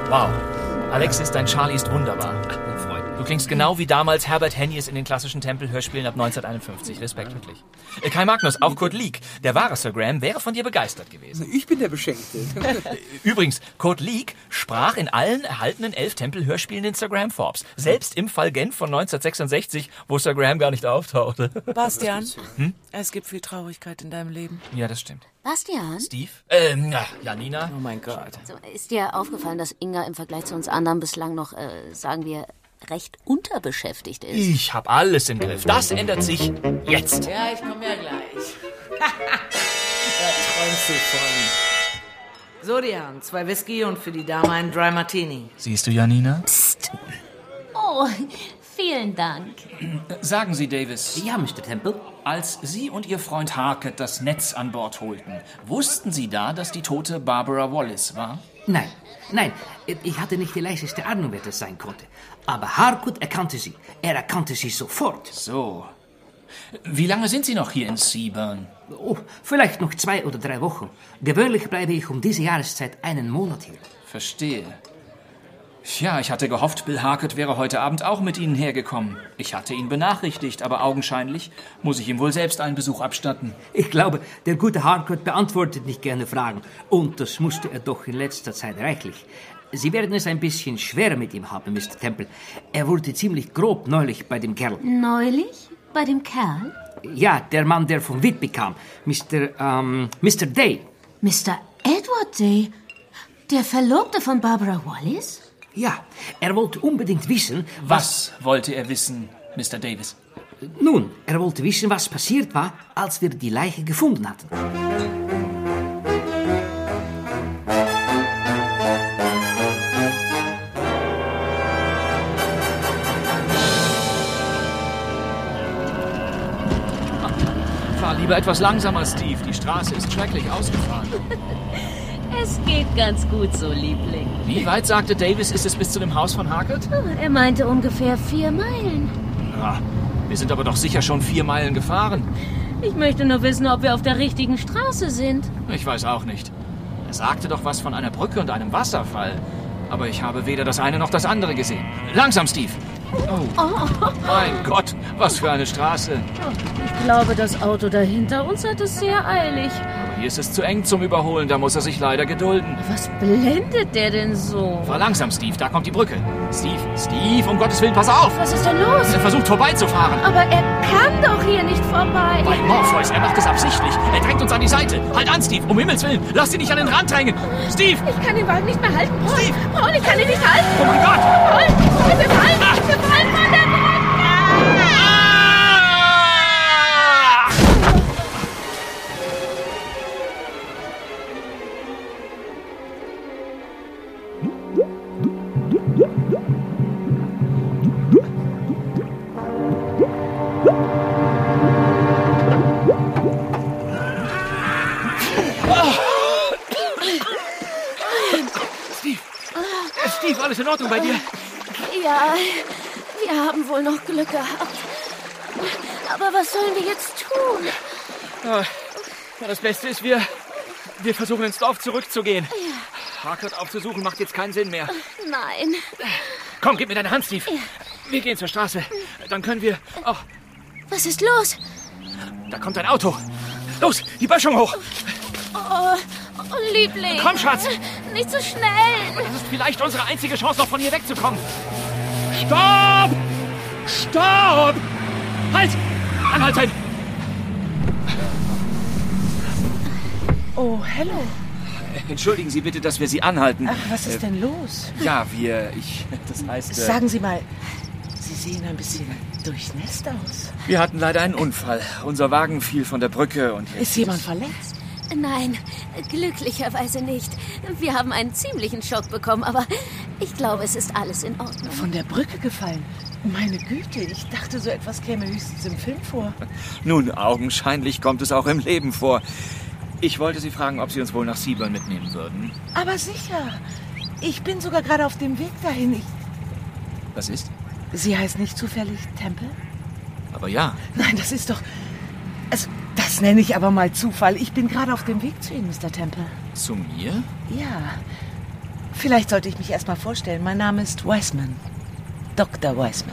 Wow. Alexis, dein Charlie ist wunderbar. Du klingst genau wie damals Herbert Hennies in den klassischen Tempelhörspielen ab 1951. Respekt, wirklich. Kai Magnus, auch Kurt Leek, der wahre Sir Graham, wäre von dir begeistert gewesen. Ich bin der Beschenkte. Übrigens, Kurt Leek sprach in allen erhaltenen 11 Tempelhörspielen den Sir Graham Forbes. Selbst im Fall Genf von 1966, wo Sir Graham gar nicht auftauchte. Bastian, es gibt viel Traurigkeit in deinem Leben. Ja, das stimmt. Bastian? Steve? Janina? Oh mein Gott. So, ist dir aufgefallen, dass Inga im Vergleich zu uns anderen bislang noch, sagen wir, recht unterbeschäftigt ist? Ich hab alles im Griff. Das ändert sich jetzt. Ja, ich komme ja gleich. Da träumst du von. So, Diane, 2 Whisky und für die Dame einen Dry Martini. Siehst du, Janina? Psst. Oh, vielen Dank. Sagen Sie, Davis. Ja, Mr. Temple. Als Sie und Ihr Freund Harkett das Netz an Bord holten, wussten Sie da, dass die Tote Barbara Wallace war? Nein, ich hatte nicht die leiseste Ahnung, wer das sein konnte. Aber Harcourt erkannte sie. Er erkannte sie sofort. So. Wie lange sind Sie noch hier in Seaburn? Oh, vielleicht noch 2 oder 3 Wochen. Gewöhnlich bleibe ich um diese Jahreszeit einen Monat hier. Verstehe. Ja, ich hatte gehofft, Bill Harkett wäre heute Abend auch mit Ihnen hergekommen. Ich hatte ihn benachrichtigt, aber augenscheinlich muss ich ihm wohl selbst einen Besuch abstatten. Ich glaube, der gute Harcourt beantwortet nicht gerne Fragen. Und das musste er doch in letzter Zeit reichlich. Sie werden es ein bisschen schwerer mit ihm haben, Mr. Temple. Er wurde ziemlich grob neulich bei dem Kerl. Neulich? Bei dem Kerl? Ja, der Mann, der von Whitby kam. Mr. Day. Mr. Edward Day? Der Verlobte von Barbara Wallace? Ja, er wollte unbedingt wissen, Was wollte er wissen, Mr. Davis? Nun, er wollte wissen, was passiert war, als wir die Leiche gefunden hatten. Fahr lieber etwas langsamer, Steve. Die Straße ist schrecklich ausgefahren. Es geht ganz gut so, Liebling. Wie weit, sagte Davis, ist es bis zu dem Haus von Harkett? Er meinte ungefähr 4 Meilen. Ja, wir sind aber doch sicher schon 4 Meilen gefahren. Ich möchte nur wissen, ob wir auf der richtigen Straße sind. Ich weiß auch nicht. Er sagte doch was von einer Brücke und einem Wasserfall. Aber ich habe weder das eine noch das andere gesehen. Langsam, Steve. Oh. Mein Gott, was für eine Straße. Ich glaube, das Auto dahinter uns hat es sehr eilig. Aber hier ist es zu eng zum Überholen, da muss er sich leider gedulden. Was blendet der denn so? Fahr langsam, Steve, da kommt die Brücke. Steve, um Gottes Willen, pass auf! Was ist denn los? Er versucht vorbeizufahren. Aber er kann doch hier nicht vorbei. Bei Morpheus, er macht es absichtlich. Er drängt uns an die Seite. Halt an, Steve, um Himmels Willen. Lass ihn nicht an den Rand drängen. Steve! Ich kann den Wagen nicht mehr halten. Paul, Steve! Paul, ich kann ihn nicht halten. Oh mein Gott! Paul, wir fallen von der Brücke. Steve, alles in Ordnung bei dir? Ja, wir haben wohl noch Glück gehabt. Aber was sollen wir jetzt tun? Ja, das Beste ist, wir versuchen ins Dorf zurückzugehen. Ja. Harkett aufzusuchen macht jetzt keinen Sinn mehr. Nein. Komm, gib mir deine Hand, Steve. Ja. Wir gehen zur Straße. Dann können wir... Oh, Was ist los? da kommt ein Auto. Los, die Böschung hoch. Oh, Liebling. Komm, Schatz. Nicht so schnell. Das ist vielleicht unsere einzige Chance, noch von hier wegzukommen. Stopp! Stopp! Halt! Anhalten! Oh, hello. Entschuldigen Sie bitte, dass wir Sie anhalten. Ach, was ist denn los? Ja, das heißt... Sagen Sie mal, Sie sehen ein bisschen durchnässt aus. Wir hatten leider einen Unfall. Unser Wagen fiel von der Brücke und... Ist jemand verletzt? Nein, glücklicherweise nicht. Wir haben einen ziemlichen Schock bekommen, aber ich glaube, es ist alles in Ordnung. Von der Brücke gefallen? Meine Güte, ich dachte, so etwas käme höchstens im Film vor. Nun, augenscheinlich kommt es auch im Leben vor. Ich wollte Sie fragen, ob Sie uns wohl nach Seaburn mitnehmen würden. Aber sicher. Ich bin sogar gerade auf dem Weg dahin. Was ist? Sie heißt nicht zufällig Temple? Aber ja. Nein, das ist doch... Also, das nenne ich aber mal Zufall. Ich bin gerade auf dem Weg zu Ihnen, Mr. Temple. Zu mir? Ja. Vielleicht sollte ich mich erst mal vorstellen. Mein Name ist Wiseman. Dr. Wiseman.